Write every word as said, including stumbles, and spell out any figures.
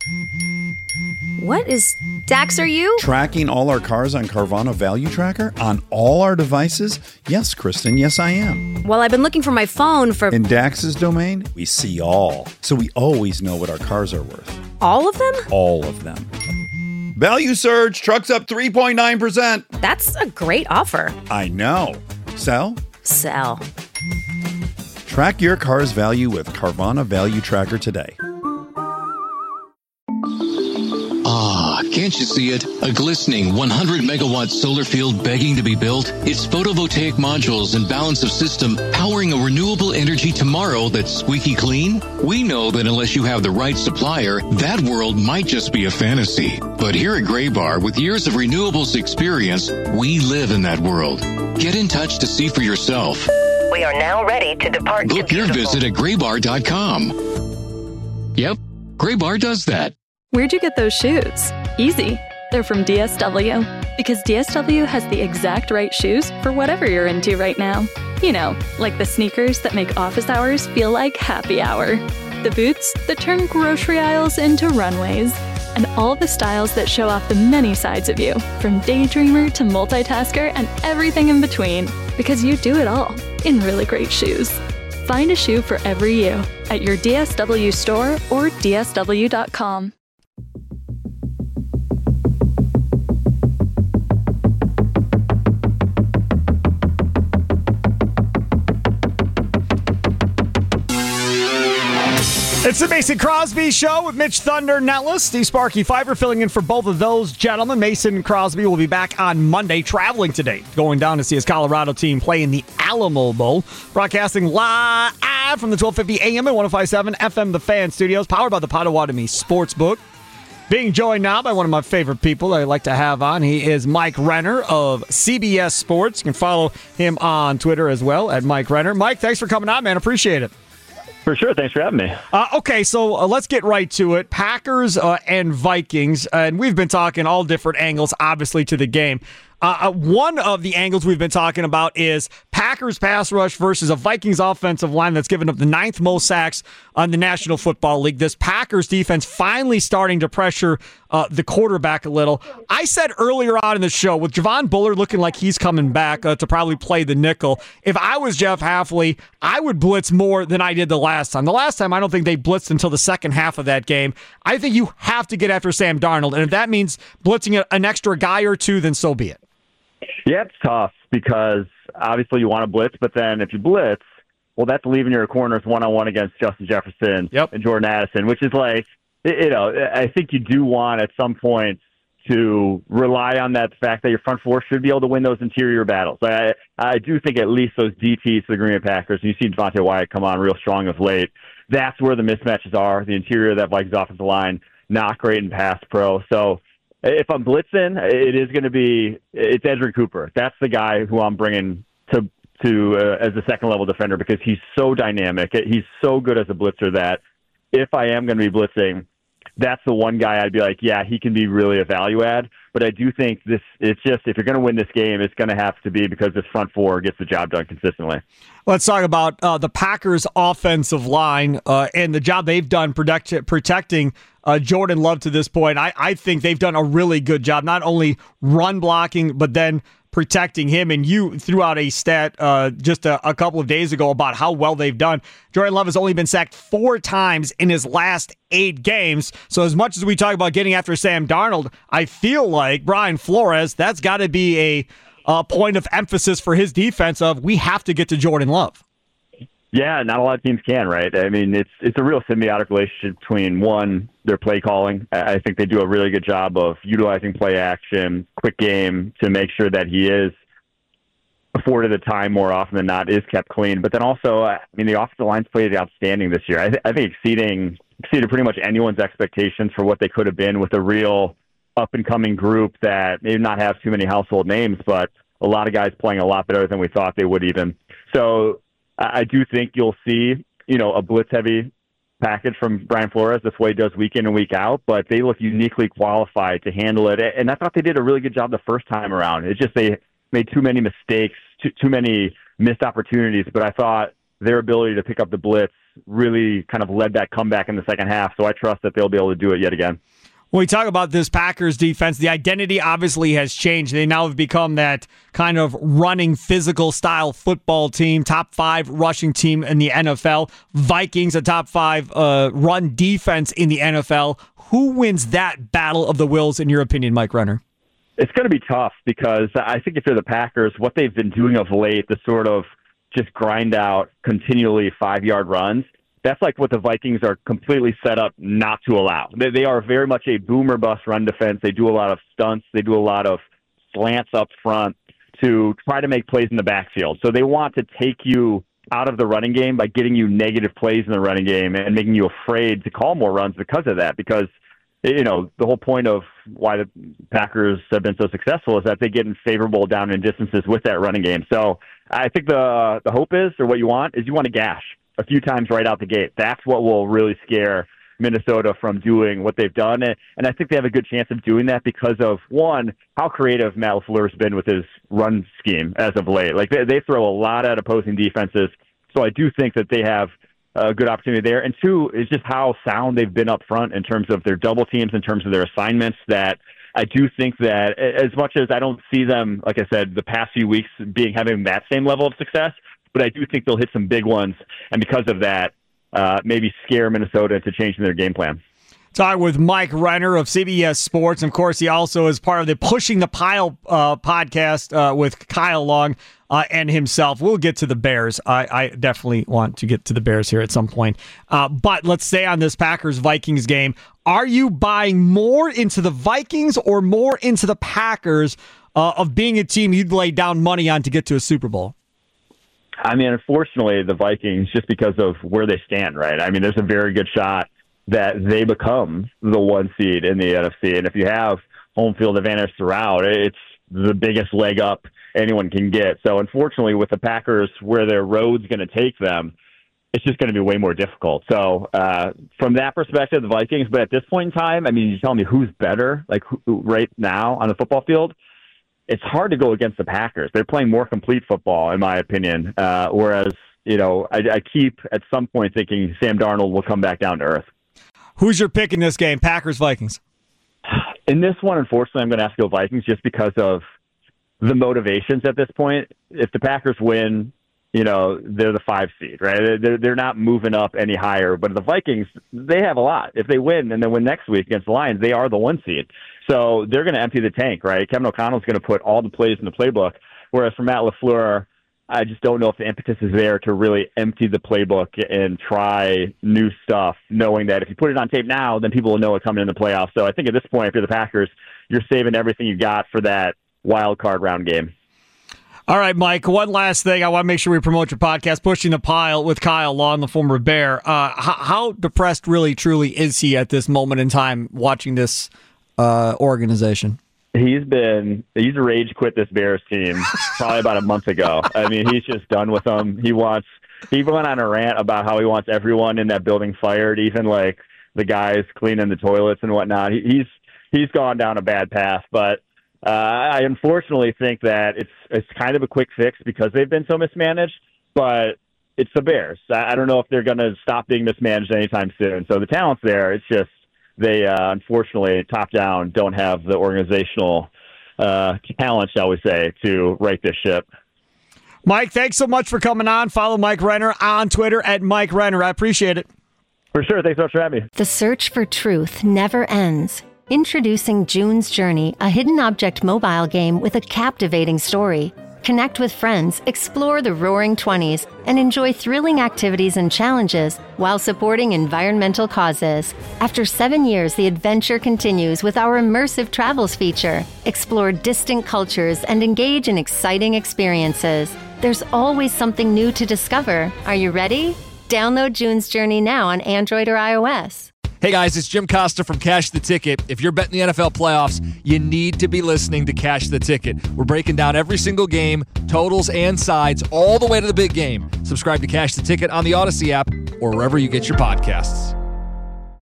What is... Dax, are you? Tracking all our cars on Carvana Value Tracker on all our devices? Yes, Kristen, yes I am. Well, I've been looking for my phone for... In Dax's domain, we see all. So we always know what our cars are worth. All of them? All of them. Value surge, trucks up three point nine percent. That's a great offer. I know. Sell? Sell. Track your car's value with Carvana Value Tracker today. Ah, can't you see it? A glistening one hundred megawatt solar field begging to be built? Its photovoltaic modules and balance of system powering a renewable energy tomorrow that's squeaky clean? We know that unless you have the right supplier, that world might just be a fantasy. But here at Graybar, with years of renewables experience, we live in that world. Get in touch to see for yourself. We are now ready to depart. Book your visit at graybar dot com. Yep, Graybar does that. Where'd you get those shoes? Easy. They're from D S W. Because D S W has the exact right shoes for whatever you're into right now. You know, like the sneakers that make office hours feel like happy hour. The boots that turn grocery aisles into runways. And all the styles that show off the many sides of you, from daydreamer to multitasker and everything in between. Because you do it all in really great shoes. Find a shoe for every you at your D S W store or D S W dot com. It's the Mason Crosby Show with Mitch Thunder Netless, Steve Sparky Fiber filling in for both of those gentlemen. Mason Crosby will be back on Monday, traveling today, going down to see his Colorado team play in the Alamo Bowl. Broadcasting live from the twelve fifty A M and one oh five point seven F M The Fan Studios, powered by the Potawatomi Sportsbook. Being joined now by one of my favorite people I like to have on. He is Mike Renner of C B S Sports. You can follow him on Twitter as well at Mike Renner. Mike, thanks for coming on, man. Appreciate it. For sure. Thanks for having me. Uh, okay, so uh, let's get right to it. Packers uh, and Vikings, uh, and we've been talking all different angles, obviously, to the game. Uh, uh, one of the angles we've been talking about is Packers pass rush versus a Vikings offensive line that's given up the ninth most sacks on the National Football League. This Packers defense finally starting to pressure uh, the quarterback a little. I said earlier on in the show, with Javon Bullard looking like he's coming back uh, to probably play the nickel, if I was Jeff Hafley, I would blitz more than I did the last time. The last time, I don't think they blitzed until the second half of that game. I think you have to get after Sam Darnold, and if that means blitzing a, an extra guy or two, then so be it. Yeah, it's tough because obviously you want to blitz, but then if you blitz, well, that's leaving your corners one-on-one against Justin Jefferson yep. and Jordan Addison, which is like, you know, I think you do want at some point to rely on that fact that your front four should be able to win those interior battles. I I do think at least those D Ts to the Green Bay Packers, and you see Devontae Wyatt come on real strong of late, that's where the mismatches are. The interior of that Vikings offensive line, not great in pass pro. So if I'm blitzing, it is going to be it's Edgerrin Cooper. That's the guy who I'm bringing to to uh, as a second level defender because he's so dynamic. He's so good as a blitzer that if I am going to be blitzing, that's the one guy I'd be like, yeah, he can be really a value add. But I do think this, it's just, if you're going to win this game, it's going to have to be because this front four gets the job done consistently. Let's talk about uh, the Packers' offensive line uh, and the job they've done protect, protecting uh, Jordan Love to this point. I, I think they've done a really good job, not only run blocking, but then protecting him. And you threw out a stat uh, just a, a couple of days ago about how well they've done. Jordan Love has only been sacked four times in his last eight games. So as much as we talk about getting after Sam Darnold, I feel like Brian Flores, that's got to be a, a point of emphasis for his defense of we have to get to Jordan Love. Yeah, not a lot of teams can, right? I mean, it's it's a real symbiotic relationship between, one, their play calling. I think they do a really good job of utilizing play action, quick game, to make sure that he is afforded the time more often than not, is kept clean. But then also, I mean, the offensive line's played outstanding this year. I, th- I think exceeding exceeded pretty much anyone's expectations for what they could have been with a real up-and-coming group that may not have too many household names, but a lot of guys playing a lot better than we thought they would even. So I do think you'll see, you know, a blitz-heavy package from Brian Flores. That's what he does week in and week out, but they look uniquely qualified to handle it. And I thought they did a really good job the first time around. It's just they made too many mistakes, too, too many missed opportunities, but I thought their ability to pick up the blitz really kind of led that comeback in the second half. So I trust that they'll be able to do it yet again. When we talk about this Packers defense, the identity obviously has changed. They now have become that kind of running physical style football team, top five rushing team in the N F L. Vikings, a top five uh, run defense in the N F L. Who wins that battle of the wills, in your opinion, Mike Renner? It's going to be tough because I think if you're the Packers, what they've been doing of late, the sort of just grind out continually five-yard runs, that's like what the Vikings are completely set up not to allow. They, they are very much a boomer bust run defense. They do a lot of stunts. They do a lot of slants up front to try to make plays in the backfield. So they want to take you out of the running game by getting you negative plays in the running game and making you afraid to call more runs because of that. Because, you know, the whole point of why the Packers have been so successful is that they get in favorable down and distances with that running game. So I think the the hope is, or what you want, is you want to gash a few times right out the gate. That's what will really scare Minnesota from doing what they've done. And, and I think they have a good chance of doing that because of, one, how creative Matt LaFleur's been with his run scheme as of late. Like, they, they throw a lot at opposing defenses. So I do think that they have a good opportunity there. And two, is just how sound they've been up front in terms of their double teams, in terms of their assignments, that I do think that as much as I don't see them, like I said, the past few weeks being having that same level of success, but I do think they'll hit some big ones, and because of that, uh, maybe scare Minnesota into changing their game plan. Talking with Mike Renner of C B S Sports. And of course, he also is part of the Pushing the Pile uh, podcast uh, with Kyle Long uh, and himself. We'll get to the Bears. I, I definitely want to get to the Bears here at some point. Uh, but let's stay on this Packers-Vikings game. Are you buying more into the Vikings or more into the Packers uh, of being a team you'd lay down money on to get to a Super Bowl? I mean, unfortunately, the Vikings, just because of where they stand, right? I mean, there's a very good shot that they become the one seed in the N F C. And if you have home field advantage throughout, it's the biggest leg up anyone can get. So unfortunately, with the Packers, where their road's going to take them, it's just going to be way more difficult. So uh, from that perspective, the Vikings, but at this point in time, I mean, you tell me who's better, like who, right now on the football field, it's hard to go against the Packers. They're playing more complete football, in my opinion, uh, whereas, you know, I, I keep at some point thinking Sam Darnold will come back down to earth. Who's your pick in this game, Packers, Vikings? In this one, unfortunately, I'm going to have to go Vikings just because of the motivations at this point. If the Packers win, you know, they're the five seed, right? They're, they're not moving up any higher. But the Vikings, they have a lot. If they win and then win next week against the Lions, they are the one seed. So they're going to empty the tank, right? Kevin O'Connell's going to put all the plays in the playbook. Whereas for Matt LaFleur, I just don't know if the impetus is there to really empty the playbook and try new stuff, knowing that if you put it on tape now, then people will know it coming in the playoffs. So I think at this point, if you're the Packers, you're saving everything you got for that wild card round game. All right, Mike, one last thing. I want to make sure we promote your podcast, Pushing the Pile with Kyle Long, the former Bear. Uh, how, how depressed really, truly is he at this moment in time watching this uh, organization? He's been, he's rage quit this Bears team probably about a month ago. I mean, he's just done with them. He wants, he went on a rant about how he wants everyone in that building fired, even like the guys cleaning the toilets and whatnot. He, he's, he's gone down a bad path, but uh, I unfortunately think that it's, it's kind of a quick fix because they've been so mismanaged, but it's the Bears. I, I don't know if they're going to stop being mismanaged anytime soon. So the talent's there. It's just, they, uh, unfortunately, top down, don't have the organizational uh, talent, shall we say, to right this ship. Mike, thanks so much for coming on. Follow Mike Renner on Twitter at Mike Renner. I appreciate it. For sure. Thanks so much for having me. The search for truth never ends. Introducing June's Journey, a hidden object mobile game with a captivating story. Connect with friends, explore the Roaring Twenties, and enjoy thrilling activities and challenges while supporting environmental causes. After seven years, the adventure continues with our immersive travels feature. Explore distant cultures and engage in exciting experiences. There's always something new to discover. Are you ready? Download June's Journey now on Android or iOS. Hey guys, it's Jim Costa from Cash the Ticket. If you're betting the N F L playoffs, you need to be listening to Cash the Ticket. We're breaking down every single game, totals and sides, all the way to the big game. Subscribe to Cash the Ticket on the Odyssey app or wherever you get your podcasts.